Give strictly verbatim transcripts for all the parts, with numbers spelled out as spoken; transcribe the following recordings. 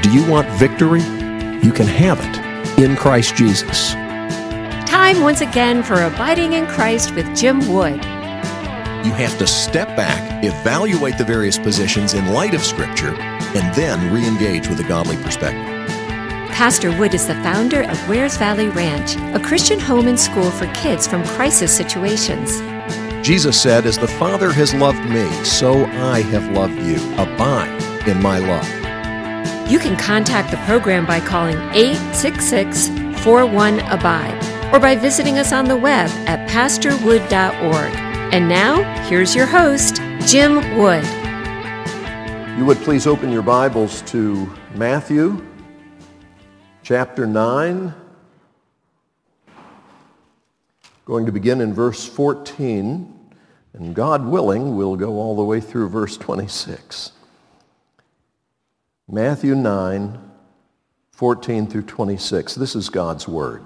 Do you want victory? You can have it in Christ Jesus. Time once again for Abiding in Christ with Jim Wood. You have to step back, evaluate the various positions in light of Scripture, and then re-engage with a godly perspective. Pastor Wood is the founder of Wares Valley Ranch, a Christian home and school for kids from crisis situations. Jesus said, "As the Father has loved me, so I have loved you. Abide in my love." You can contact the program by calling eight six six, four one, A B I D E or by visiting us on the web at pastor wood dot org. And now, here's your host, Jim Wood. You would please open your Bibles to Matthew chapter nine. Going to begin in verse fourteen, and God willing, we'll go all the way through verse twenty-six. Matthew nine, fourteen through twenty-six. This is God's word.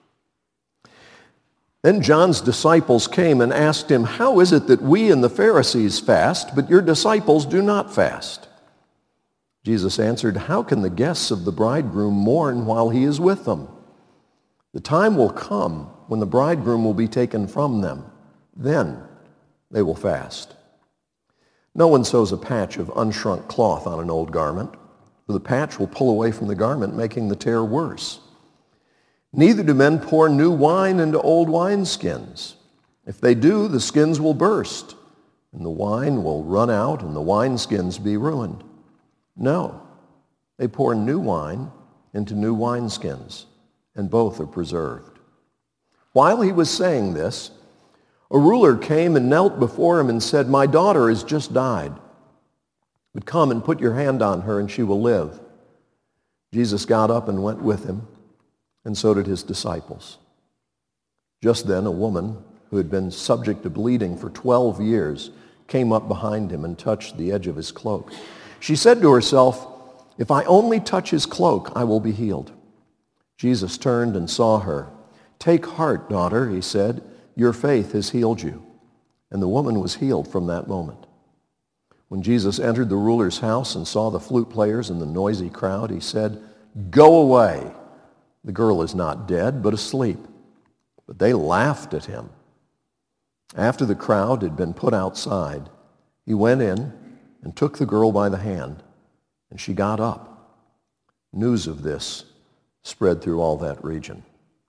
Then John's disciples came and asked him, "How is it that we and the Pharisees fast, but your disciples do not fast?" Jesus answered, "How can the guests of the bridegroom mourn while he is with them? The time will come when the bridegroom will be taken from them. Then they will fast. No one sews a patch of unshrunk cloth on an old garment, for the patch will pull away from the garment, making the tear worse. Neither do men pour new wine into old wineskins. If they do, the skins will burst, and the wine will run out, and the wineskins be ruined. No, they pour new wine into new wineskins, and both are preserved." While he was saying this, a ruler came and knelt before him and said, "My daughter has just died, but come and put your hand on her, and she will live." Jesus got up and went with him, and so did his disciples. Just then a woman who had been subject to bleeding for twelve years came up behind him and touched the edge of his cloak. She said to herself, "If I only touch his cloak, I will be healed." Jesus turned and saw her. "Take heart, daughter," he said, "your faith has healed you." And the woman was healed from that moment. When Jesus entered the ruler's house and saw the flute players and the noisy crowd, he said, "Go away. The girl is not dead, but asleep." But they laughed at him. After the crowd had been put outside, he went in and took the girl by the hand, and she got up. News of this spread through all that region.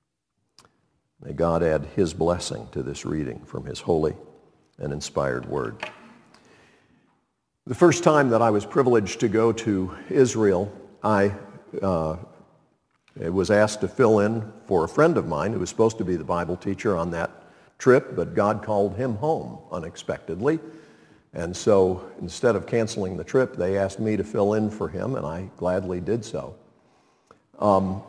May God add his blessing to this reading from his holy and inspired word. The first time that I was privileged to go to Israel, I uh, was asked to fill in for a friend of mine who was supposed to be the Bible teacher on that trip, but God called him home unexpectedly. And so instead of canceling the trip, they asked me to fill in for him, and I gladly did so. Um,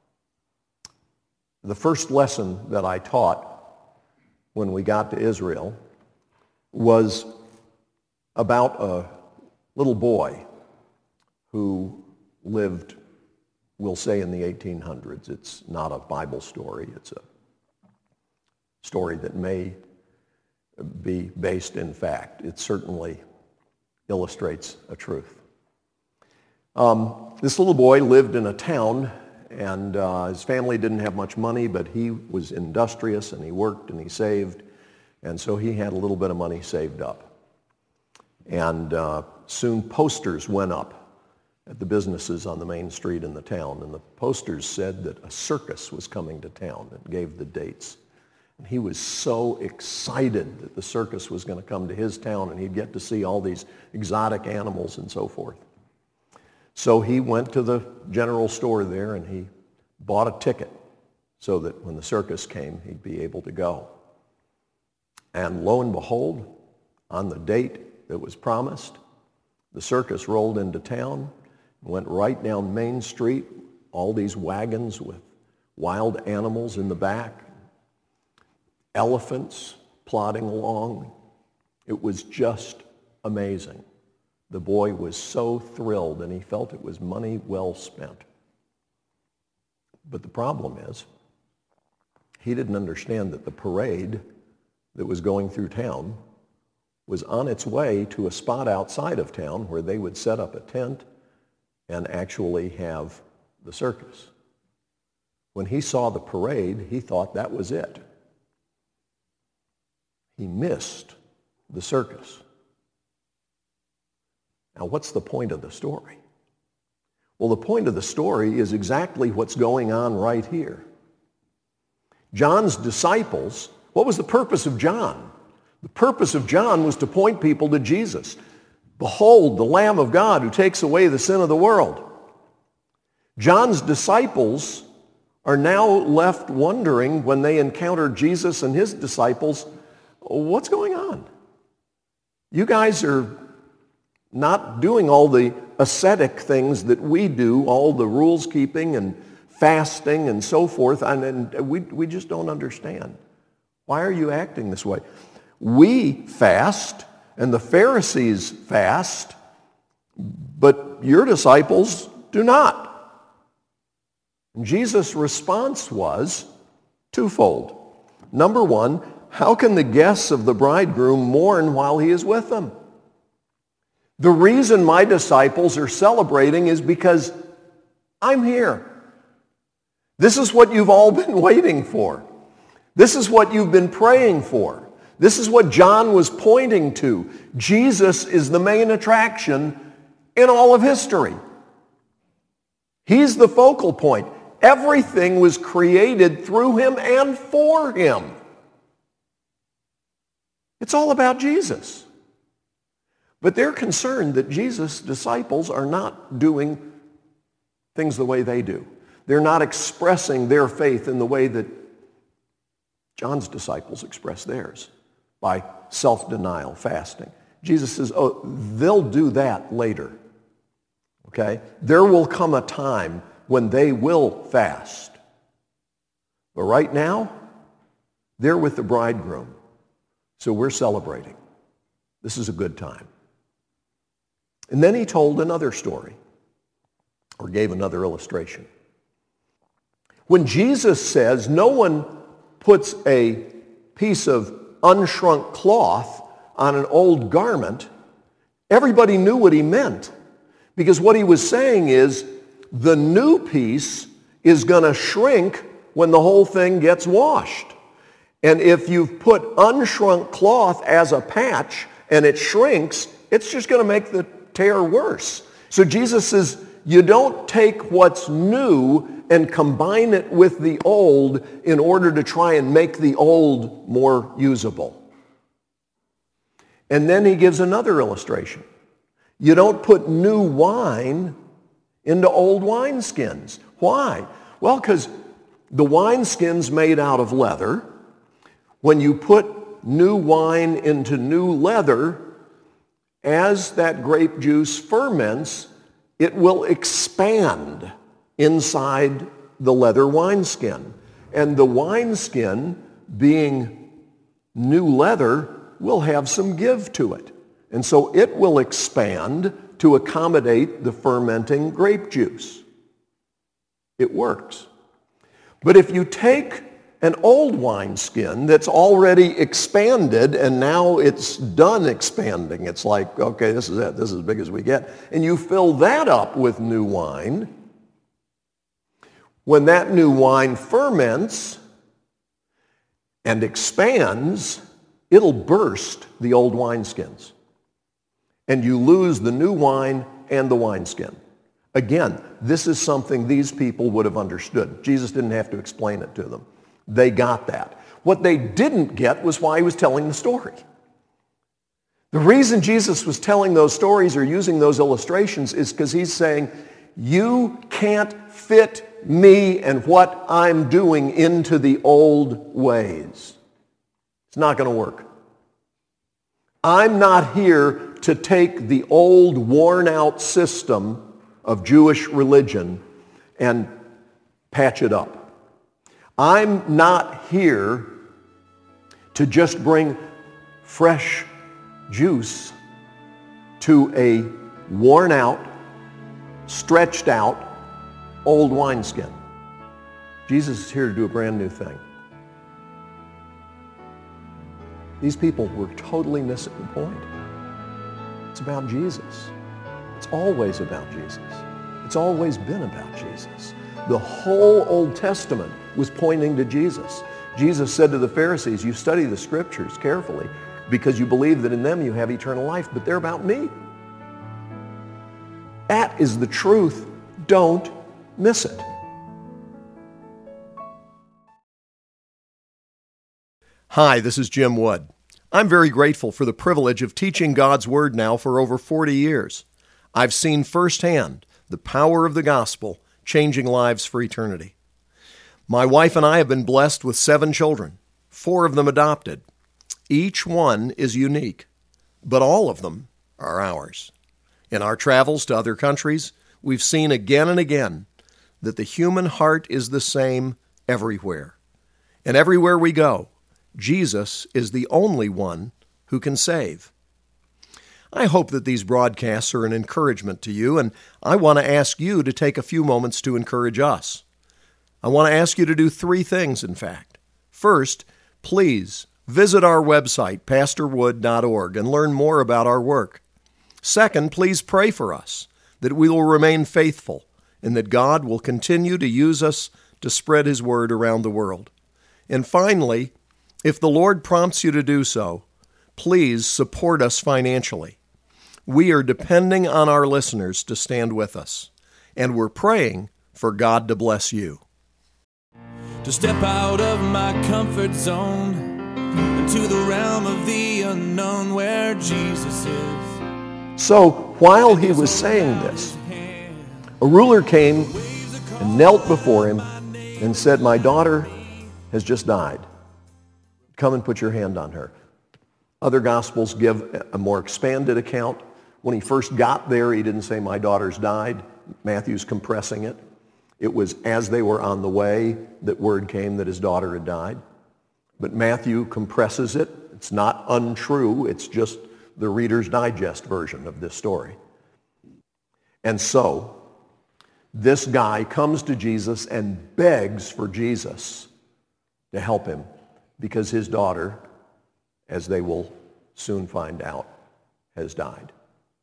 the first lesson that I taught when we got to Israel was about a little boy who lived, we'll say, in the eighteen hundreds. It's not a Bible story. It's a story that may be based in fact. It certainly illustrates a truth. Um, this little boy lived in a town, and uh, his family didn't have much money, but he was industrious, and he worked, and he saved, and so he had a little bit of money saved up. And uh, soon posters went up at the businesses on the main street in the town, and the posters said that a circus was coming to town and gave the dates. And he was so excited that the circus was going to come to his town and he'd get to see all these exotic animals and so forth. So he went to the general store there and he bought a ticket so that when the circus came, he'd be able to go. And lo and behold, on the date that was promised, the circus rolled into town, went right down Main Street, all these wagons with wild animals in the back, elephants plodding along. It was just amazing. The boy was so thrilled, and he felt it was money well spent. But the problem is, he didn't understand that the parade that was going through town was on its way to a spot outside of town where they would set up a tent and actually have the circus. When he saw the parade, he thought that was it. He missed the circus. Now, what's the point of the story? Well, the point of the story is exactly what's going on right here. John's disciples, what was the purpose of John? The purpose of John was to point people to Jesus. Behold, the Lamb of God who takes away the sin of the world. John's disciples are now left wondering when they encounter Jesus and his disciples, what's going on? You guys are not doing all the ascetic things that we do, all the rules keeping and fasting and so forth, and, and we, we just don't understand. Why are you acting this way? We fast, and the Pharisees fast, but your disciples do not. And Jesus' response was twofold. Number one, how can the guests of the bridegroom mourn while he is with them? The reason my disciples are celebrating is because I'm here. This is what you've all been waiting for. This is what you've been praying for. This is what John was pointing to. Jesus is the main attraction in all of history. He's the focal point. Everything was created through him and for him. It's all about Jesus. But they're concerned that Jesus' disciples are not doing things the way they do. They're not expressing their faith in the way that John's disciples express theirs, by self-denial, fasting. Jesus says, oh, they'll do that later. Okay? There will come a time when they will fast. But right now, they're with the bridegroom. So we're celebrating. This is a good time. And then he told another story, or gave another illustration. When Jesus says no one puts a piece of unshrunk cloth on an old garment, everybody knew what he meant. Because what he was saying is the new piece is going to shrink when the whole thing gets washed. And if you've put unshrunk cloth as a patch and it shrinks, it's just going to make the tear worse. So Jesus says, you don't take what's new and combine it with the old in order to try and make the old more usable. And then he gives another illustration. You don't put new wine into old wineskins. Why? Well, because the wineskin's made out of leather. When you put new wine into new leather, as that grape juice ferments, it will expand inside the leather wineskin. And the wineskin, being new leather, will have some give to it. And so it will expand to accommodate the fermenting grape juice. It works. But if you take an old wineskin that's already expanded and now it's done expanding, it's like, okay, this is it, this is as big as we get, and you fill that up with new wine, when that new wine ferments and expands, it'll burst the old wineskins. And you lose the new wine and the wineskin. Again, this is something these people would have understood. Jesus didn't have to explain it to them. They got that. What they didn't get was why he was telling the story. The reason Jesus was telling those stories or using those illustrations is because he's saying, you can't fit me and what I'm doing into the old ways. It's not going to work. I'm not here to take the old, worn-out system of Jewish religion and patch it up. I'm not here to just bring fresh juice to a worn-out, stretched-out, old wineskin. Jesus is here to do a brand new thing. These people were totally missing the point. It's about Jesus. It's always about Jesus. It's always been about Jesus. The whole Old Testament was pointing to Jesus. Jesus said to the Pharisees, you study the scriptures carefully because you believe that in them you have eternal life, but they're about me. That is the truth. Don't miss it. Hi, this is Jim Wood. I'm very grateful for the privilege of teaching God's Word now for over forty years. I've seen firsthand the power of the gospel changing lives for eternity. My wife and I have been blessed with seven children, four of them adopted. Each one is unique, but all of them are ours. In our travels to other countries, we've seen again and again that the human heart is the same everywhere. And everywhere we go, Jesus is the only one who can save. I hope that these broadcasts are an encouragement to you, and I want to ask you to take a few moments to encourage us. I want to ask you to do three things, in fact. First, please visit our website, pastor wood dot org, and learn more about our work. Second, please pray for us, that we will remain faithful, and that God will continue to use us to spread His word around the world. And finally, if the Lord prompts you to do so, please support us financially. We are depending on our listeners to stand with us, and we're praying for God to bless you. To step out of my comfort zone into the realm of the unknown where Jesus is. So while he was saying this, a ruler came and knelt before him and said, my daughter has just died. Come and put your hand on her. Other Gospels give a more expanded account. When he first got there, he didn't say, my daughter's died. Matthew's compressing it. It was as they were on the way that word came that his daughter had died. But Matthew compresses it. It's not untrue. It's just the Reader's Digest version of this story. And so, this guy comes to Jesus and begs for Jesus to help him because his daughter, as they will soon find out, has died.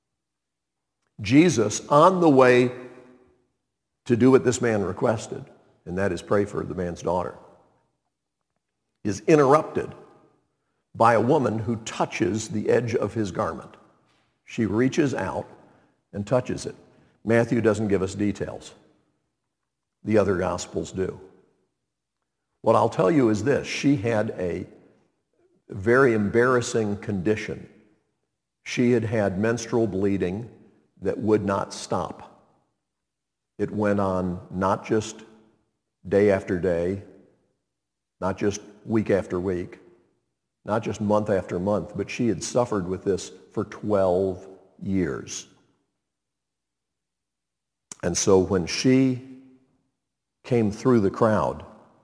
Jesus, on the way to do what this man requested, and that is pray for the man's daughter, is interrupted by a woman who touches the edge of his garment. She reaches out and touches it. Matthew doesn't give us details. The other Gospels do. What I'll tell you is this. She had a very embarrassing condition. She had had menstrual bleeding that would not stop. It went on not just day after day, not just week after week, not just month after month, but she had suffered with this for twelve years. And so when she came through the crowd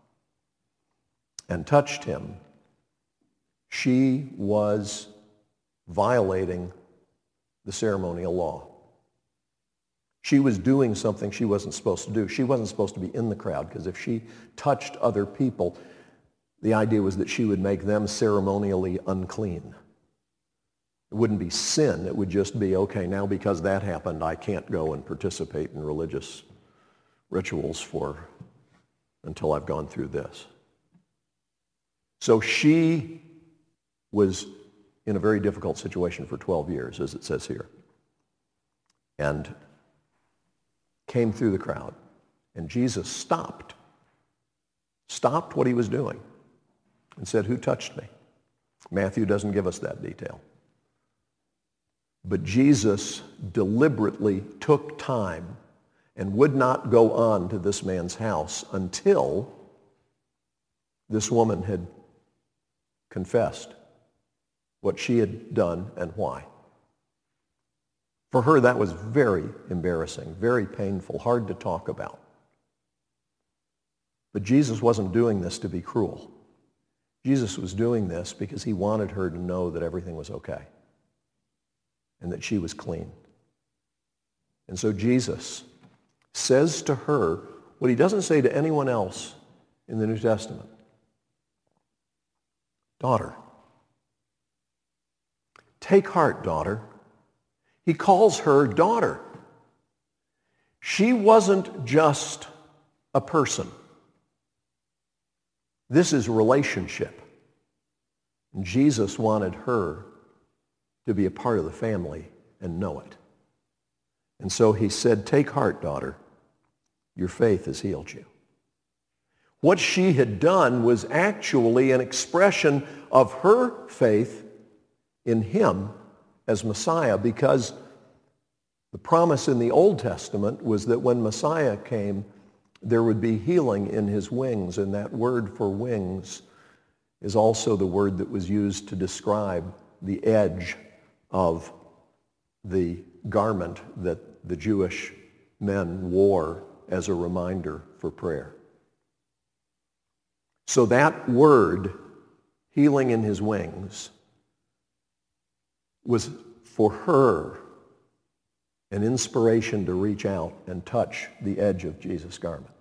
and touched him, she was violating the ceremonial law. She was doing something she wasn't supposed to do. She wasn't supposed to be in the crowd because if she touched other people, the idea was that she would make them ceremonially unclean. It wouldn't be sin. It would just be, okay, now because that happened, I can't go and participate in religious rituals for until I've gone through this. So she was in a very difficult situation for twelve years, as it says here, and came through the crowd. And Jesus stopped, stopped what he was doing and said, who touched me? Matthew doesn't give us that detail. But Jesus deliberately took time and would not go on to this man's house until this woman had confessed what she had done and why. For her, that was very embarrassing, very painful, hard to talk about. But Jesus wasn't doing this to be cruel. Jesus was doing this because he wanted her to know that everything was okay and that she was clean. And so Jesus says to her what he doesn't say to anyone else in the New Testament. Daughter. Take heart, daughter. He calls her daughter. She wasn't just a person. This is relationship. And Jesus wanted her to be a part of the family and know it. And so he said, "Take heart, daughter. Your faith has healed you." What she had done was actually an expression of her faith in him as Messiah, because the promise in the Old Testament was that when Messiah came, there would be healing in his wings, and that word for wings is also the word that was used to describe the edge of the garment that the Jewish men wore as a reminder for prayer. So that word, healing in his wings, was for her an inspiration to reach out and touch the edge of Jesus' garment,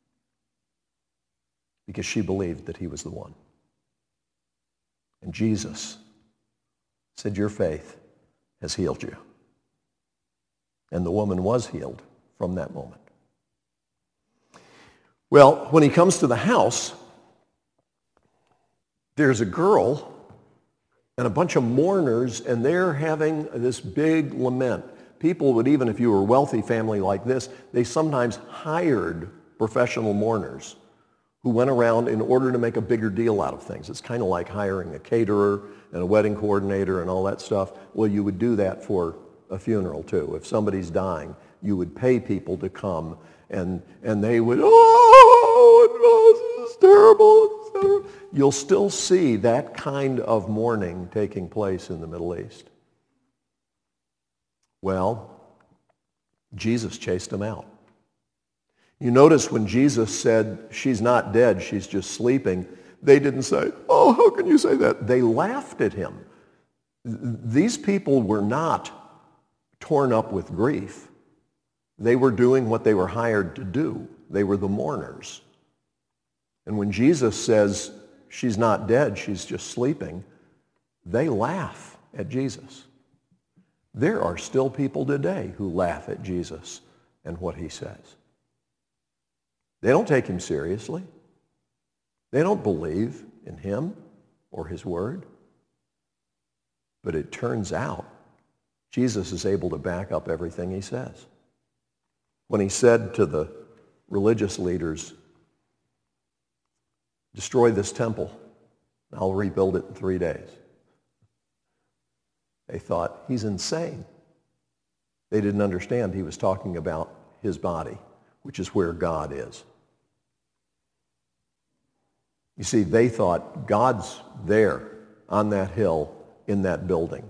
because she believed that he was the one. And Jesus said, "Your faith has healed you." And the woman was healed from that moment. Well, when he comes to the house, there's a girl and a bunch of mourners, and they're having this big lament. People would, even if you were a wealthy family like this, they sometimes hired professional mourners who went around in order to make a bigger deal out of things. It's kind of like hiring a caterer and a wedding coordinator and all that stuff. Well, you would do that for a funeral too. If somebody's dying, you would pay people to come, and, and they would, oh, this is terrible, et cetera. You'll still see that kind of mourning taking place in the Middle East. Well, Jesus chased them out. You notice when Jesus said, "She's not dead, she's just sleeping," they didn't say, "Oh, how can you say that?" They laughed at him. These people were not torn up with grief. They were doing what they were hired to do. They were the mourners. And when Jesus says, "She's not dead, she's just sleeping," they laugh at Jesus. There are still people today who laugh at Jesus and what he says. They don't take him seriously. They don't believe in him or his word. But it turns out Jesus is able to back up everything he says. When he said to the religious leaders, "Destroy this temple, and I'll rebuild it in three days." They thought, he's insane. They didn't understand he was talking about his body, which is where God is. You see, they thought God's there on that hill in that building.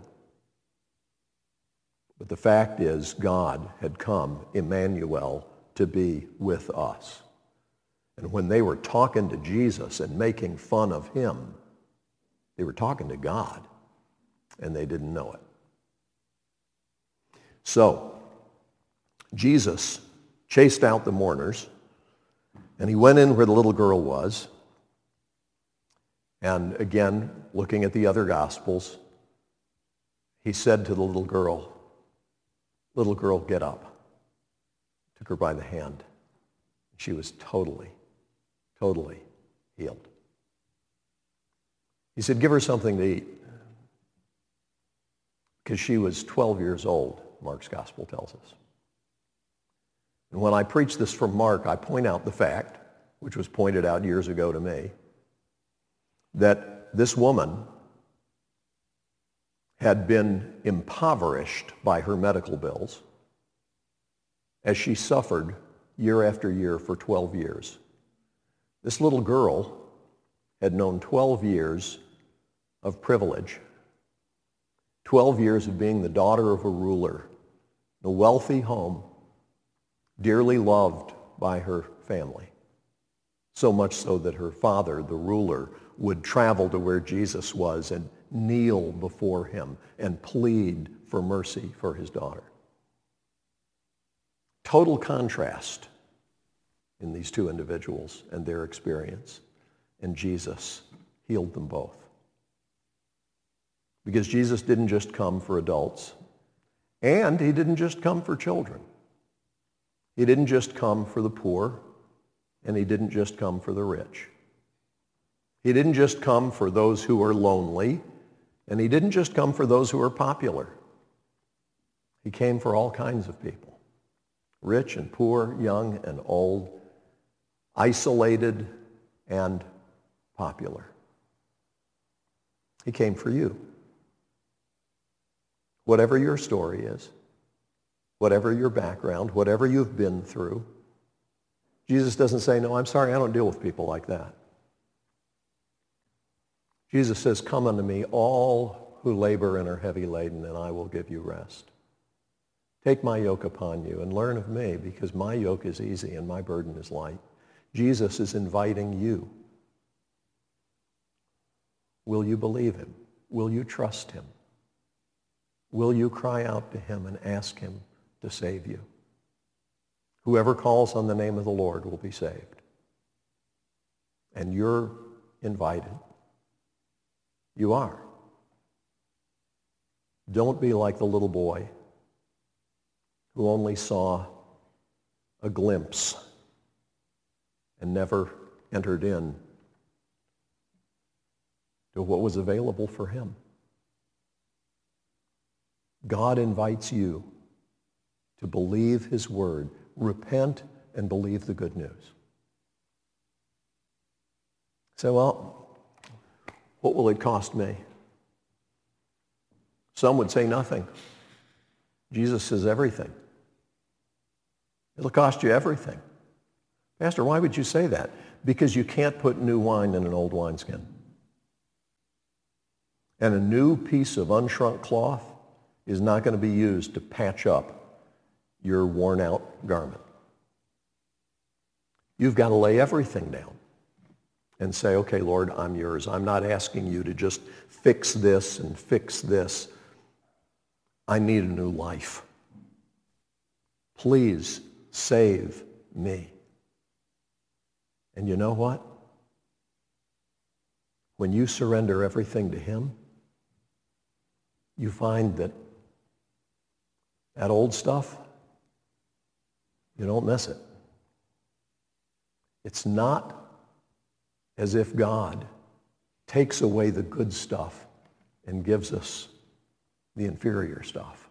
But the fact is, God had come, Emmanuel, to be with us. And when they were talking to Jesus and making fun of him, they were talking to God, and they didn't know it. So, Jesus chased out the mourners, and he went in where the little girl was. And again, looking at the other Gospels, he said to the little girl, "Little girl, get up." Took her by the hand. She was totally, totally healed. He said, "Give her something to eat." Because she was twelve years old, Mark's Gospel tells us. And when I preach this from Mark, I point out the fact, which was pointed out years ago to me, that this woman had been impoverished by her medical bills as she suffered year after year for twelve years. This little girl had known twelve years of privilege, twelve years of being the daughter of a ruler, in a wealthy home, dearly loved by her family. So much so that her father, the ruler, would travel to where Jesus was and kneel before him and plead for mercy for his daughter. Total contrast in these two individuals and their experience. And Jesus healed them both. Because Jesus didn't just come for adults, and he didn't just come for children. He didn't just come for the poor, and he didn't just come for the rich. He didn't just come for those who are lonely, and he didn't just come for those who are popular. He came for all kinds of people, rich and poor, young and old, isolated and popular. He came for you. Whatever your story is, whatever your background, whatever you've been through, Jesus doesn't say, no, I'm sorry, I don't deal with people like that. Jesus says, come unto me, all who labor and are heavy laden, and I will give you rest. Take my yoke upon you and learn of me, because my yoke is easy and my burden is light. Jesus is inviting you. Will you believe him? Will you trust him? Will you cry out to him and ask him to save you? Whoever calls on the name of the Lord will be saved. And you're invited. You are. Don't be like the little boy who only saw a glimpse and never entered in to what was available for him. God invites you to believe his word. Repent and believe the good news. Say, well, what will it cost me? Some would say nothing. Jesus says everything. It'll cost you everything. Pastor, why would you say that? Because you can't put new wine in an old wineskin. And a new piece of unshrunk cloth is not going to be used to patch up your worn-out garment. You've got to lay everything down and say, okay, Lord, I'm yours. I'm not asking you to just fix this and fix this. I need a new life. Please save me. And you know what? When you surrender everything to him, you find that that old stuff, you don't miss it. It's not as if God takes away the good stuff and gives us the inferior stuff.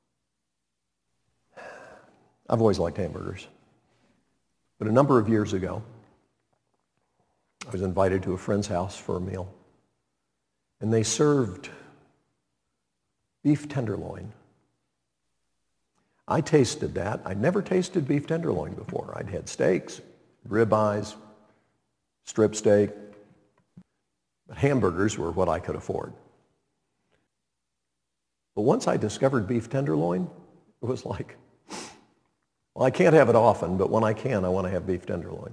I've always liked hamburgers. But a number of years ago, I was invited to a friend's house for a meal, and they served beef tenderloin. I tasted that. I'd never tasted beef tenderloin before. I'd had steaks, ribeyes, strip steak, but hamburgers were what I could afford. But once I discovered beef tenderloin, it was like, well, I can't have it often, but when I can, I want to have beef tenderloin.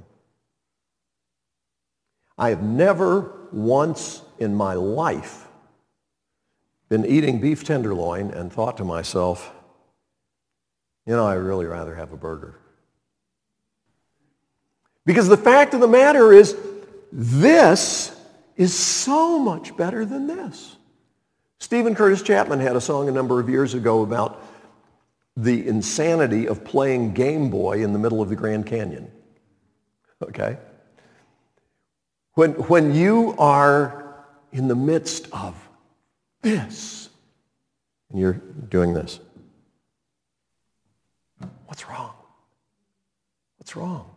I have never once in my life been eating beef tenderloin and thought to myself, you know, I'd really rather have a burger. Because the fact of the matter is, this is so much better than this. Stephen Curtis Chapman had a song a number of years ago about the insanity of playing Game Boy in the middle of the Grand Canyon. Okay? When, when you are in the midst of this, and you're doing this, what's wrong? What's wrong?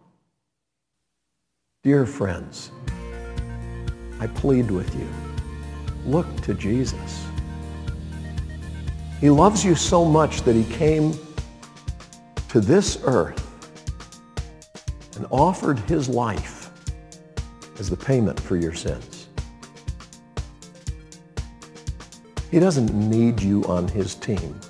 Dear friends, I plead with you, look to Jesus. He loves you so much that he came to this earth and offered his life as the payment for your sins. He doesn't need you on his team.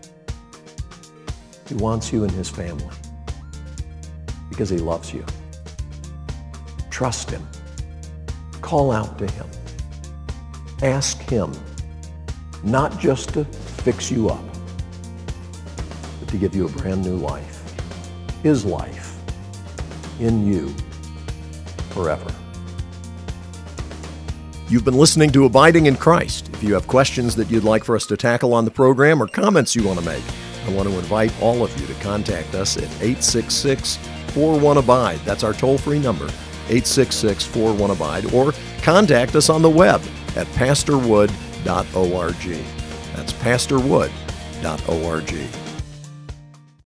He wants you in his family because he loves you. Trust him. Call out to him. Ask him not just to fix you up, but to give you a brand new life. His life in you forever. You've been listening to Abiding in Christ. If you have questions that you'd like for us to tackle on the program or comments you want to make, I want to invite all of you to contact us at eight six six, four one, abide. That's our toll-free number, eight six six, four one, abide, or contact us on the web at pastor wood dot org. That's pastor wood dot org.